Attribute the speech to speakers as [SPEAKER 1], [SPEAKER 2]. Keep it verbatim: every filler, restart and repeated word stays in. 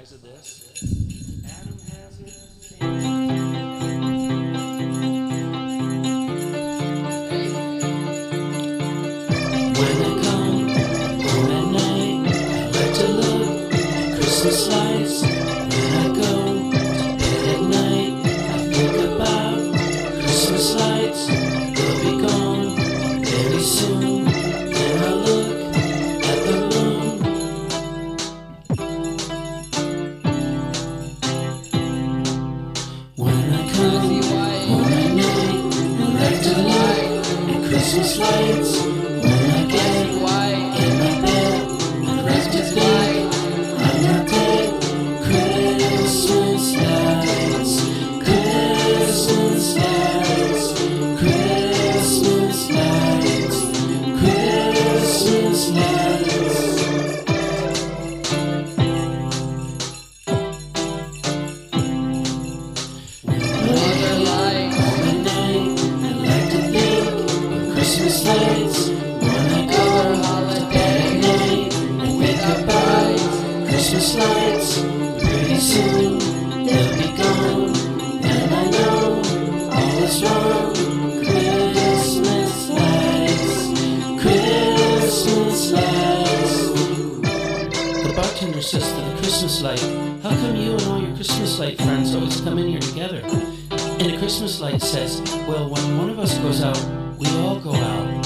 [SPEAKER 1] size of this. Adam has it. When I come home at night, I like to look at Christmas lights. When I go to bed at night, I think about Christmas lights. They'll be gone very soon. Then I look at the moon. When I come home at night, I like to look at Christmas lights. When I get in my bed, I like to think I'm not dead. Christmas lights, Christmas lights, Christmas lights, Christmas lights.
[SPEAKER 2] Other lights.
[SPEAKER 1] Home at night, I like to think of Christmas lights. When I go to bed at night, I think about Christmas lights. Pretty soon they'll be gone, and I know all is wrong. Christmas lights, Christmas lights. The bartender says to the Christmas light, "How come you and all your Christmas light friends always come in here together?" And the Christmas light says, "Well, when one of us goes out, we all go out."